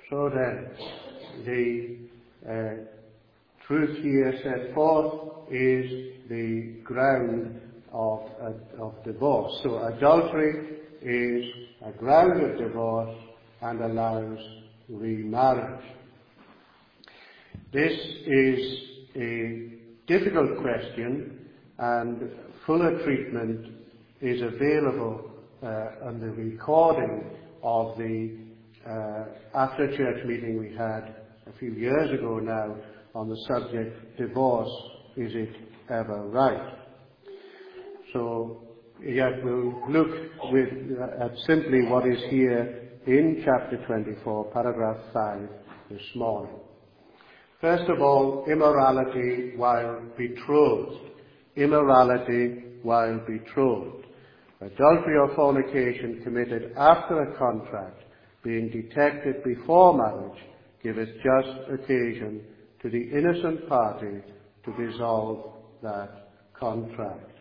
So then, the truth here set forth is the ground of divorce. So adultery is a ground of divorce and allows remarriage. This is a difficult question, and fuller treatment is available on the recording of the after-church meeting we had a few years ago now on the subject, divorce, is it ever right? So, yet we'll look at simply what is here in chapter 24, paragraph 5 this morning. First of all, immorality while betrothed. Immorality while betrothed. Adultery or fornication committed after a contract, being detected before marriage, giveth just occasion to the innocent party to dissolve that contract.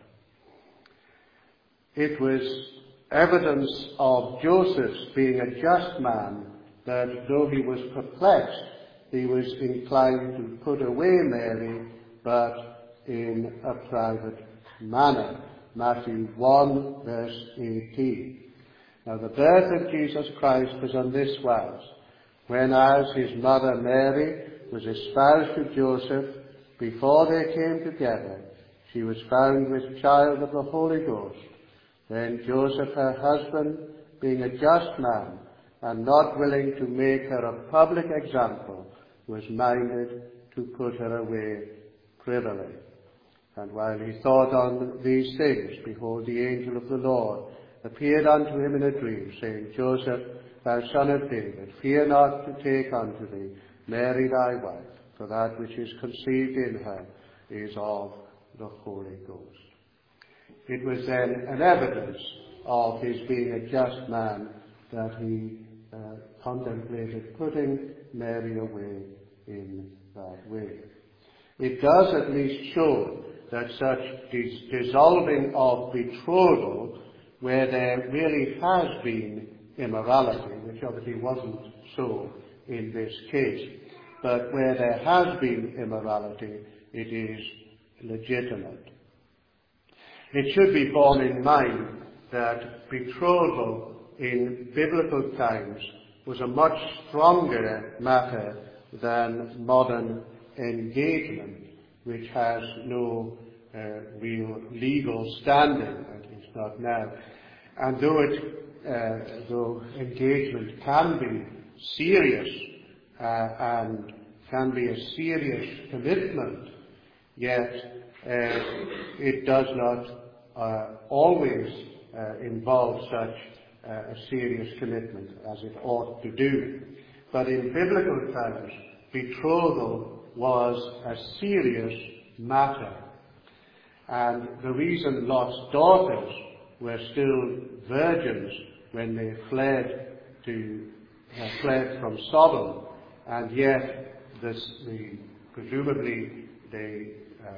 It was evidence of Joseph's being a just man that though he was perplexed, he was inclined to put away Mary, but in a private manner. Matthew 1, verse 18. Now the birth of Jesus Christ was on this wise. When as his mother Mary was espoused to Joseph, before they came together, she was found with child of the Holy Ghost. Then Joseph, her husband, being a just man, and not willing to make her a public example, was minded to put her away privily. And while he thought on these things, behold, the angel of the Lord appeared unto him in a dream, saying, Joseph, thou son of David, fear not to take unto thee Mary thy wife, for that which is conceived in her is of the Holy Ghost. It was then an evidence of his being a just man that he contemplated putting Mary away in that way. It does at least show that such dissolving of betrothal, where there really has been immorality, which obviously wasn't so in this case, but where there has been immorality, it is legitimate. It should be borne in mind that betrothal in biblical times was a much stronger matter than modern engagement, which has no real legal standing, at least not now. And though engagement can be serious and can be a serious commitment, yet it does not always involve such a serious commitment as it ought to do. But in biblical times, betrothal was a serious matter. And the reason Lot's daughters were still virgins when they fled from Sodom, and yet presumably the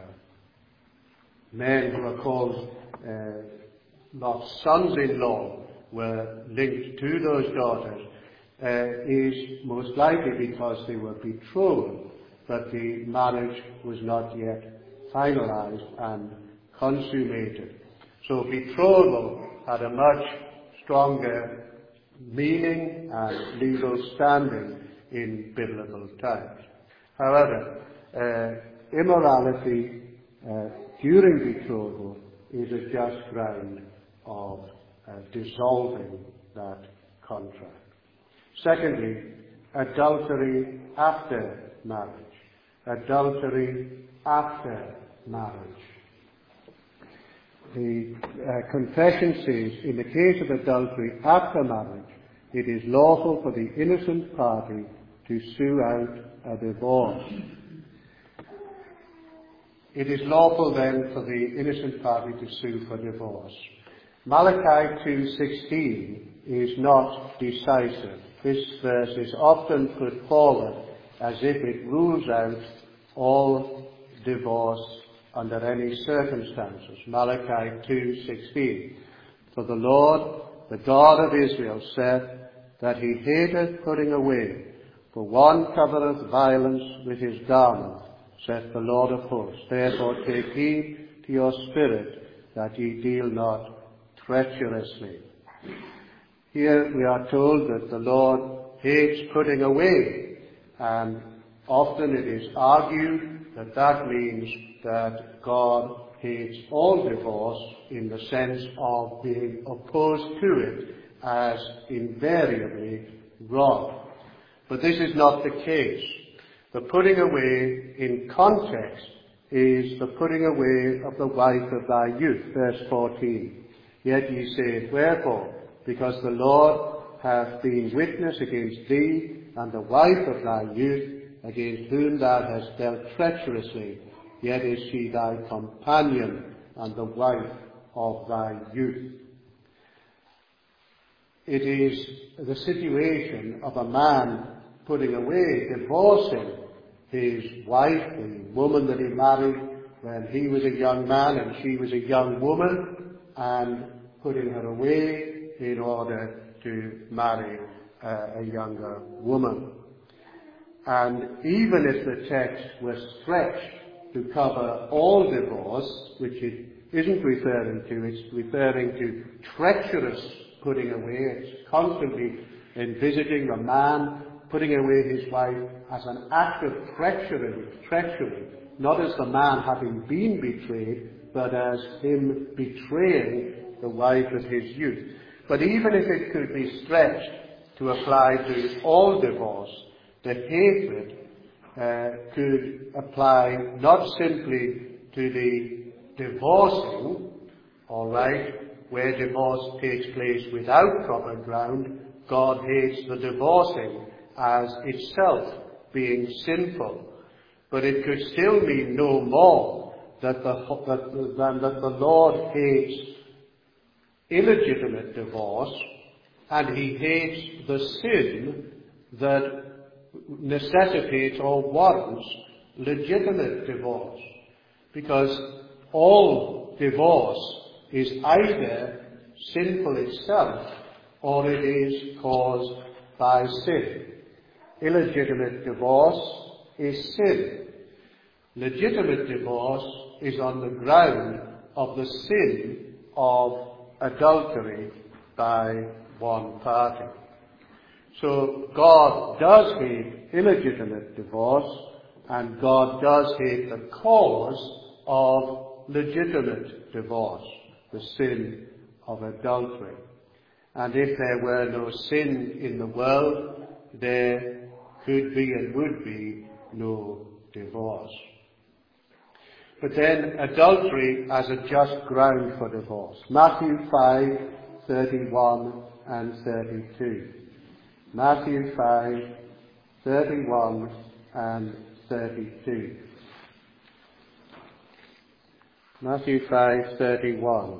men who are called Lot's sons-in-law were linked to those daughters, is most likely because they were betrothed, but the marriage was not yet finalized and consummated. So betrothal had a much stronger meaning and legal standing in biblical times. However, immorality during betrothal is a just ground of dissolving that contract. Secondly, adultery after marriage. Adultery after marriage. The confession says, in the case of adultery after marriage, it is lawful for the innocent party to sue out a divorce. It is lawful then for the innocent party to sue for divorce. Malachi 2:16 is not decisive. This verse is often put forward as if it rules out all divorce under any circumstances. Malachi 2:16. For the Lord, the God of Israel, said that he hateth putting away, For one covereth violence with his garment, saith the Lord of hosts. Therefore take heed to your spirit, that ye deal not treacherously. Here we are told that the Lord hates putting away, and often it is argued that that means that God hates all divorce in the sense of being opposed to it as invariably wrong. But this is not the case. The putting away in context is the putting away of the wife of thy youth, verse 14. Yet ye say, wherefore? Because the Lord hath been witness against thee and the wife of thy youth, against whom thou hast dealt treacherously, yet is she thy companion and the wife of thy youth. It is the situation of a man putting away, divorcing his wife, the woman that he married when he was a young man and she was a young woman, and putting her away in order to marry a younger woman. And even if the text was stretched to cover all divorce, which it isn't referring to, it's referring to treacherous putting away. It's constantly envisaging a man putting away his wife as an act of treachery, not as the man having been betrayed, but as him betraying the wife of his youth. But even if it could be stretched to apply to all divorce, the hatred could apply not simply to the divorcing, all right, where divorce takes place without proper ground. God hates the divorcing as itself being sinful. But it could still mean no more than that the Lord hates illegitimate divorce, and he hates the sin that necessitates or warrants legitimate divorce. Because all divorce is either sinful itself or it is caused by sin. Illegitimate divorce is sin. Legitimate divorce is on the ground of the sin of adultery by one party. So God does hate illegitimate divorce, and God does hate the cause of legitimate divorce, the sin of adultery. And if there were no sin in the world, there could be and would be no divorce. But then adultery as a just ground for divorce. Matthew 5:31 and 32. Matthew 5:31 and 32. Matthew 5:31.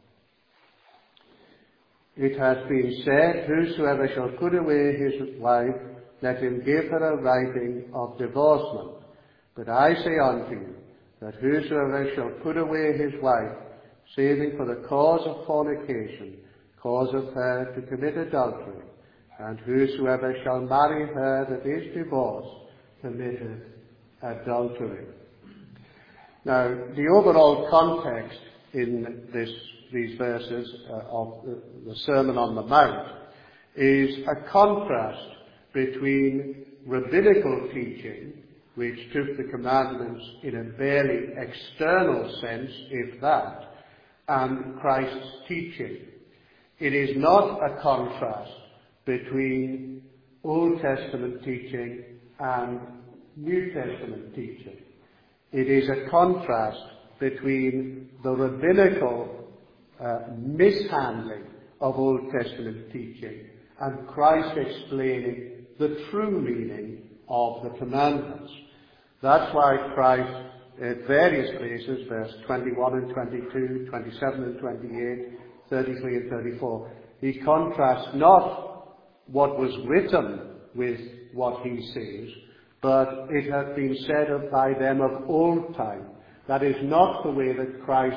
It has been said, whosoever shall put away his wife, let him give her a writing of divorcement. But I say unto you, that whosoever shall put away his wife, saving for the cause of fornication, causeth her to commit adultery. And whosoever shall marry her that is divorced, committeth adultery. Now, the overall context in these verses of the Sermon on the Mount is a contrast between rabbinical teaching, which took the commandments in a barely external sense, if that, and Christ's teaching. It is not a contrast between Old Testament teaching and New Testament teaching. It is a contrast between the rabbinical mishandling of Old Testament teaching and Christ explaining the true meaning of the commandments. That's why Christ, at various places, verse 21 and 22, 27 and 28, 33 and 34, he contrasts not what was written with what he says, but it had been said by them of old time. That is not the way that Christ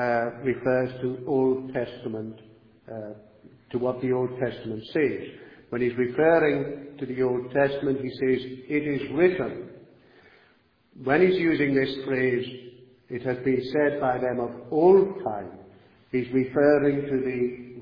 refers to Old Testament, to what the Old Testament says. When he's referring to the Old Testament, he says, "It is written." When he's using this phrase, "it has been said by them of old time," he's referring to the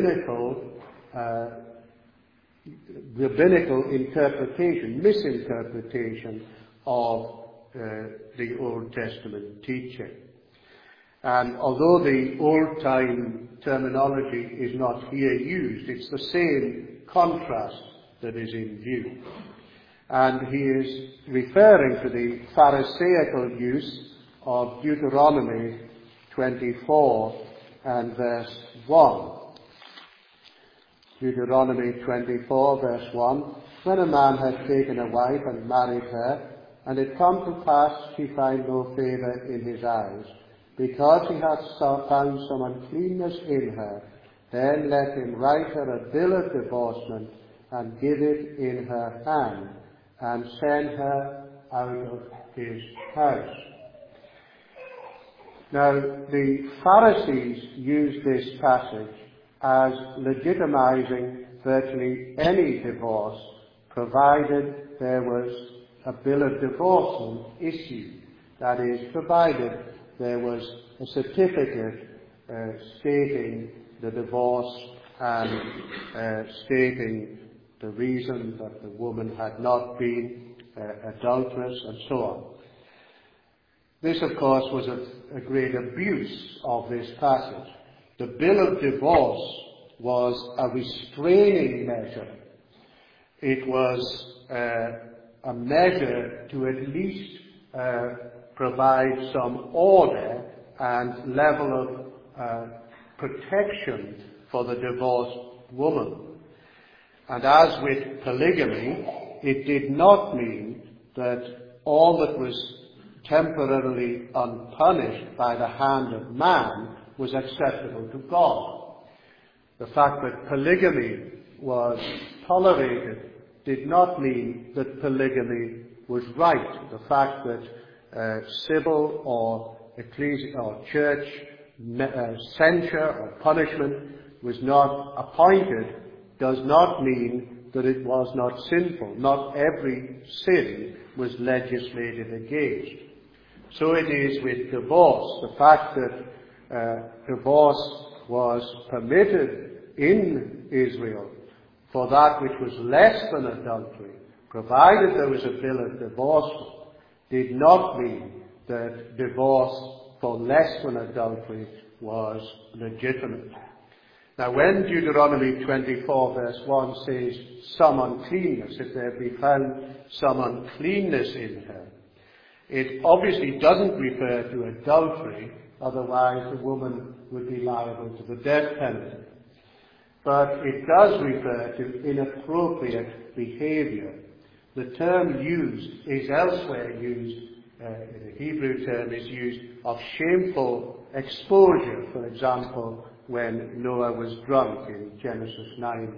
rabbinical interpretation, misinterpretation of the Old Testament teaching. And although the old-time terminology is not here used, it's the same contrast that is in view. And he is referring to the Pharisaical use of Deuteronomy 24 and verse 1. Deuteronomy 24 verse 1, "When a man has taken a wife and married her, and it come to pass she find no favour in his eyes, because he hath found some uncleanness in her, then let him write her a bill of divorcement and give it in her hand, and send her out of his house." Now, the Pharisees used this passage as legitimizing virtually any divorce, provided there was a bill of divorcement issued. That is, provided there was a certificate stating the divorce and stating the reason that the woman had not been adulterous and so on. This, of course, was a great abuse of this passage. The bill of divorce was a restraining measure. It was a measure to at least provide some order and level of protection for the divorced woman. And as with polygamy, it did not mean that all that was temporarily unpunished by the hand of man was acceptable to God. The fact that polygamy was tolerated did not mean that polygamy was right. The fact that civil or ecclesial or church censure or punishment was not appointed does not mean that it was not sinful. Not every sin was legislated against. So it is with divorce. The fact that divorce was permitted in Israel for that which was less than adultery, provided there was a bill of divorcement, did not mean that divorce for less than adultery was legitimate. Now, when Deuteronomy 24 verse 1 says some uncleanness, if there be found some uncleanness in her, it obviously doesn't refer to adultery, otherwise the woman would be liable to the death penalty. But it does refer to inappropriate behavior. The term used is elsewhere used, the Hebrew term is used of shameful exposure. For example, when Noah was drunk in Genesis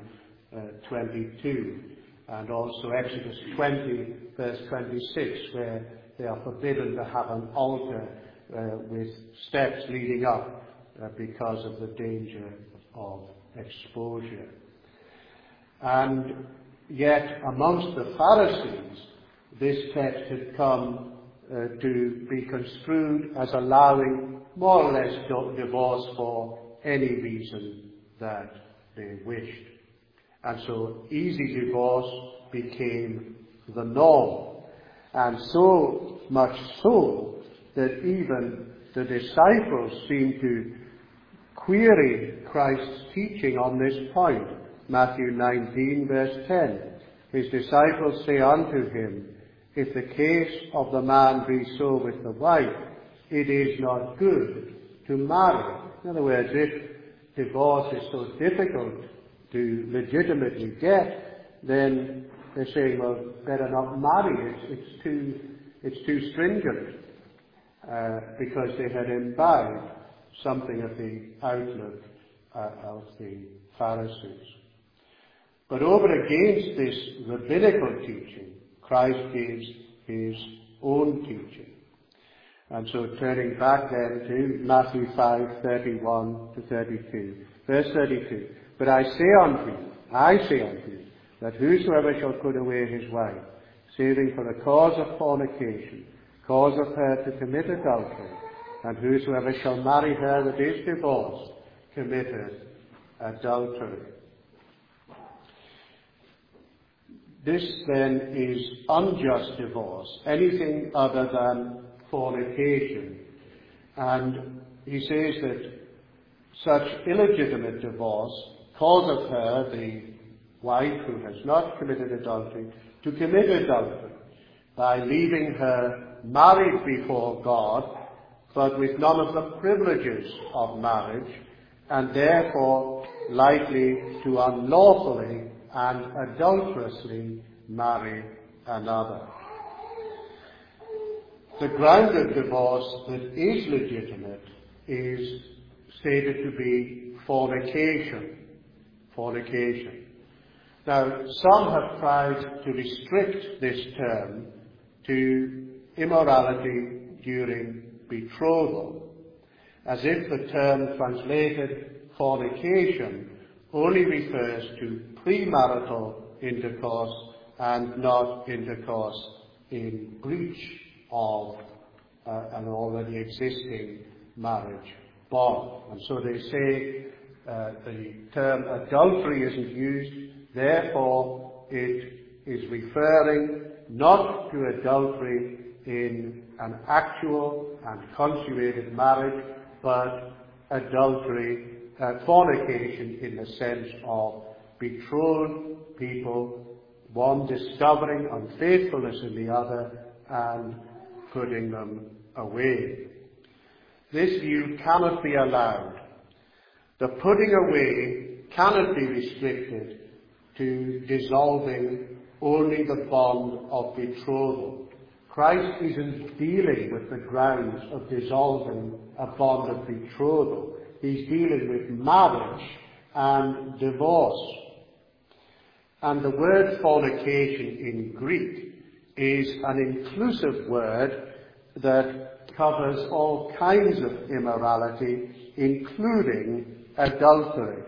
9:22, and also Exodus 20 verse 26, where they are forbidden to have an altar with steps leading up because of the danger of exposure. And yet amongst the Pharisees, this text had come to be construed as allowing more or less divorce for any reason that they wished. And so easy divorce became the norm. And so much so that even the disciples seemed to query Christ's teaching on this point. Matthew 19 verse 10. His disciples say unto him, if the case of the man be so with the wife, it is not good to marry. In other words, if divorce is so difficult to legitimately get, then they're saying, well, better not marry. It's too stringent, because they had imbibed something of the outlook of the Pharisees. But over against this rabbinical teaching, Christ gives his own teaching. And so turning back then to Matthew 5:31 to 32. Verse 32. But I say unto you, that whosoever shall put away his wife, saving for the cause of fornication, causeth her to commit adultery, and whosoever shall marry her that is divorced, committeth adultery. This then is unjust divorce, anything other than fornication. And he says that such illegitimate divorce causeth her, the wife who has not committed adultery, to commit adultery by leaving her married before God, but with none of the privileges of marriage, and therefore likely to unlawfully and adulterously marry another. The ground of divorce that is legitimate is stated to be fornication. Fornication. Now, some have tried to restrict this term to immorality during betrothal, as if the term translated fornication only refers to premarital intercourse and not intercourse in breach of an already existing marriage bond. And so they say the term adultery isn't used, therefore it is referring not to adultery in an actual and consummated marriage, but adultery, fornication in the sense of betrothed people, one discovering unfaithfulness in the other and putting them away. This view cannot be allowed. The putting away cannot be restricted to dissolving only the bond of betrothal. Christ isn't dealing with the grounds of dissolving a bond of betrothal. He's dealing with marriage and divorce. And the word fornication in Greek is an inclusive word that covers all kinds of immorality, including adultery.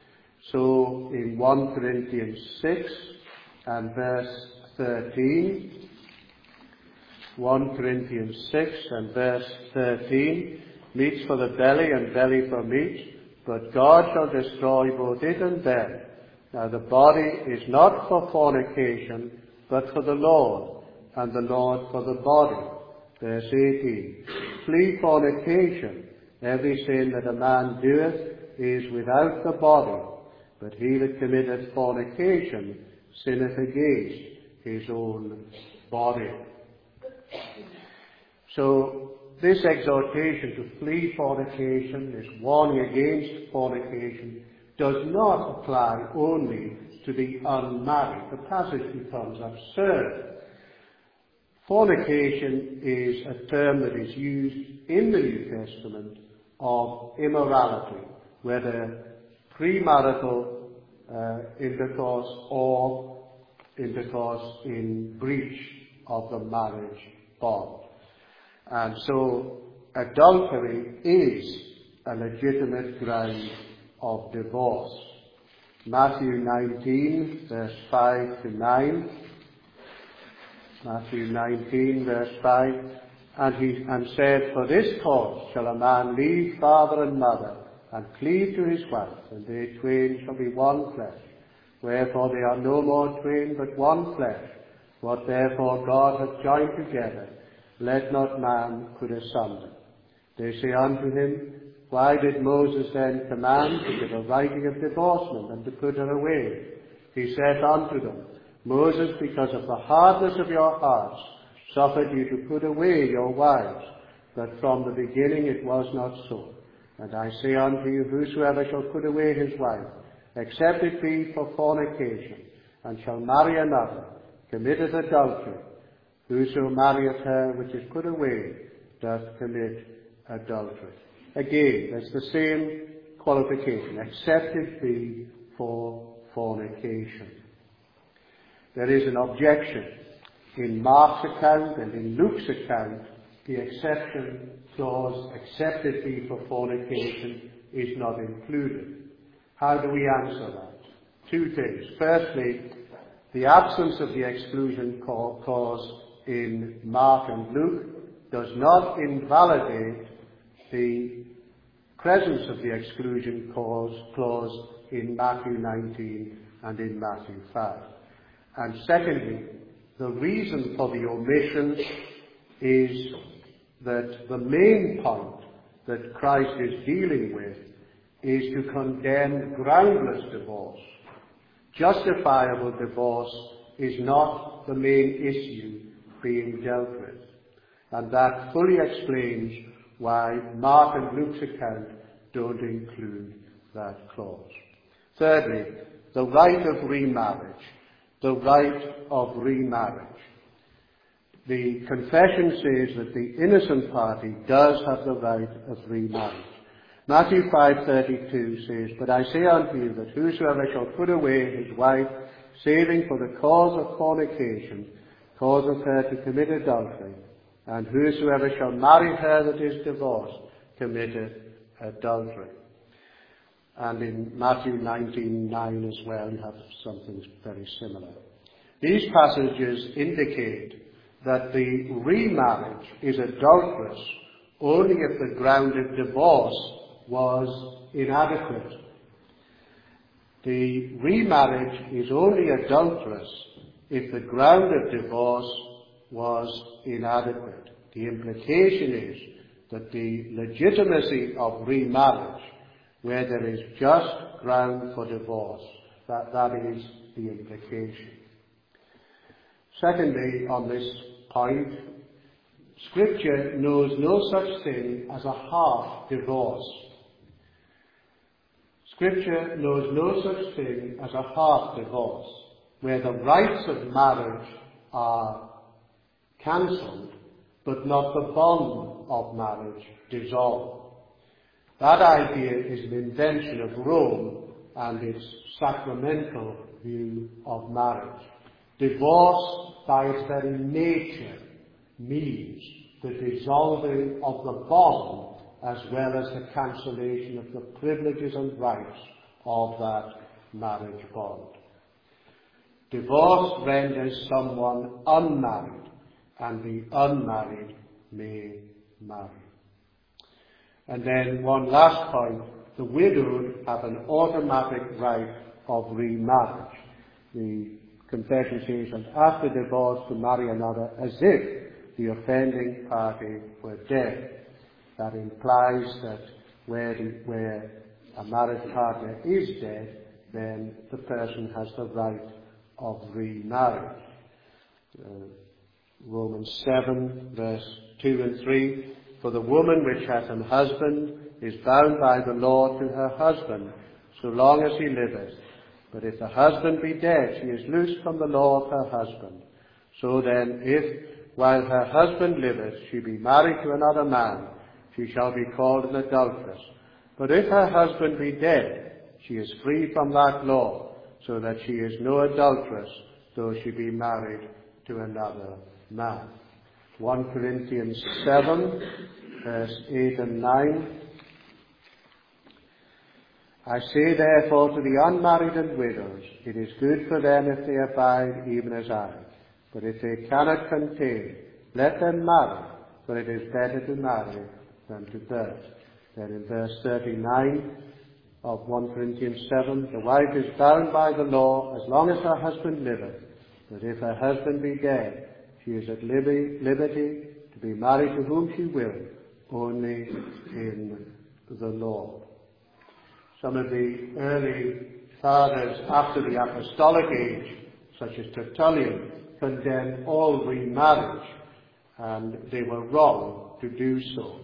So in 1 Corinthians 6 and verse 13, 1 Corinthians 6 and verse 13, meats for the belly and belly for meat, but God shall destroy both it and them. Now the body is not for fornication, but for the Lord, and the Lord for the body. Verse 18, flee fornication. Every sin that a man doeth is without the body, but he that committeth fornication sinneth against his own body. So this exhortation to flee fornication, this warning against fornication, does not apply only to the unmarried. The passage becomes absurd. Fornication is a term that is used in the New Testament of immorality, whether premarital intercourse or intercourse in breach of the marriage bond. And so adultery is a legitimate ground of divorce. Matthew 19, verse 5 to 9. Matthew 19, verse 5. And said, for this cause shall a man leave father and mother, and cleave to his wife, and they twain shall be one flesh. Wherefore they are no more twain, but one flesh. What therefore God hath joined together, let not man put asunder. They say unto him, why did Moses then command to give a writing of divorcement and to put her away? He said unto them, Moses, because of the hardness of your hearts, suffered you to put away your wives, but from the beginning it was not so. And I say unto you, whosoever shall put away his wife, except it be for fornication, and shall marry another, committeth adultery. Whoso marrieth her which is put away doth commit adultery. Again, that's the same qualification, except it be for fornication. There is an objection. In Mark's account and in Luke's account, the exception clause, except it be for fornication, is not included. How do we answer that? Two things. Firstly, The absence of the exclusion clause in Mark and Luke does not invalidate the presence of the exclusion clause in Matthew 19 and in Matthew 5. And secondly, the reason for the omission is that the main point that Christ is dealing with is to condemn groundless divorce. Justifiable divorce is not the main issue being dealt with. And that fully explains why Mark and Luke's account don't include that clause. Thirdly, the right of remarriage. The right of remarriage. The confession says that the innocent party does have the right of remarriage. Matthew 5:32 says, "But I say unto you that whosoever shall put away his wife, saving for the cause of fornication, causeth her to commit adultery, and whosoever shall marry her that is divorced, committeth adultery." And in Matthew 19:9 as well, you have something very similar. These passages indicate that the remarriage is adulterous only if the ground of divorce was inadequate. The remarriage is only adulterous if the ground of divorce was inadequate. The implication is that the legitimacy of remarriage, where there is just ground for divorce, that is the implication. Secondly, on this point, Scripture knows no such thing as a half divorce. Scripture knows no such thing as a half divorce, where the rights of marriage are cancelled, but not the bond of marriage dissolved. That idea is an invention of Rome and its sacramental view of marriage. Divorce, by its very nature, means the dissolving of the bond as well as the cancellation of the privileges and rights of that marriage bond. Divorce renders someone unmarried, and the unmarried may marry. And then one last point, the widowed have an automatic right of remarriage. The confession says, "And after divorce to marry another as if the offending party were dead." That implies that where a marriage partner is dead, then the person has the right of remarriage. Romans 7, verse 2 and 3, "For the woman which hath an husband is bound by the law to her husband, so long as he liveth. But if the husband be dead, she is loosed from the law of her husband. So then, if, while her husband liveth, she be married to another man, she shall be called an adulteress. But if her husband be dead, she is free from that law, so that she is no adulteress, though she be married to another man." 1 Corinthians 7, verse 8 and 9. "I say therefore to the unmarried and widows, it is good for them if they abide even as I. But if they cannot contain, let them marry, for it is better to marry than to burn." Then in verse 39 of 1 Corinthians 7, "The wife is bound by the law as long as her husband liveth. But if her husband be dead, she is at liberty to be married to whom she will, only in the Lord." Some of the early fathers after the apostolic age, such as Tertullian, condemned all remarriage, and they were wrong to do so.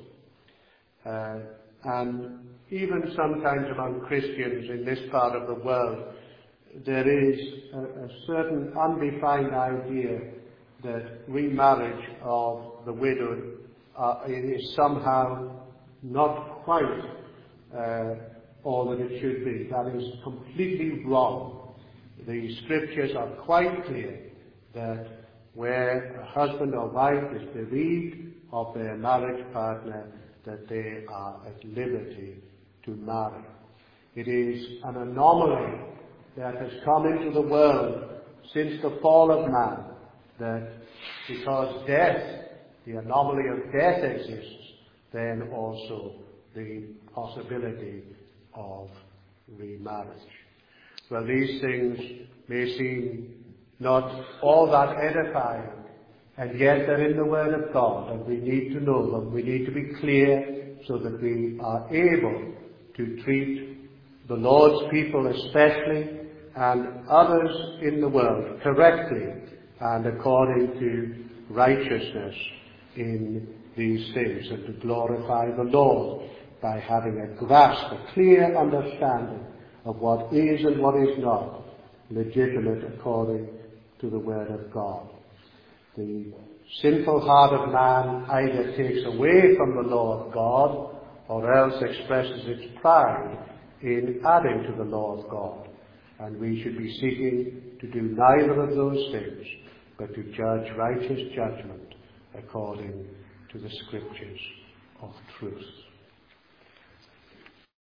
And even sometimes among Christians in this part of the world, there is a certain undefined idea that remarriage of the widowed is somehow not quite all that it should be. That is completely wrong. The Scriptures are quite clear that where a husband or wife is bereaved of their marriage partner, that they are at liberty to marry. It is an anomaly that has come into the world since the fall of man, that because death, the anomaly of death exists, then also the possibility of remarriage. Well, these things may seem not all that edifying, and yet they're in the Word of God, and we need to know them. We need to be clear so that we are able to treat the Lord's people especially, and others in the world correctly and according to righteousness in these things, and to glorify the Lord by having a grasp, a clear understanding of what is and what is not legitimate according to the Word of God. The sinful heart of man either takes away from the law of God, or else expresses its pride in adding to the law of God. And we should be seeking to do neither of those things, but to judge righteous judgment according to the Scriptures of truth.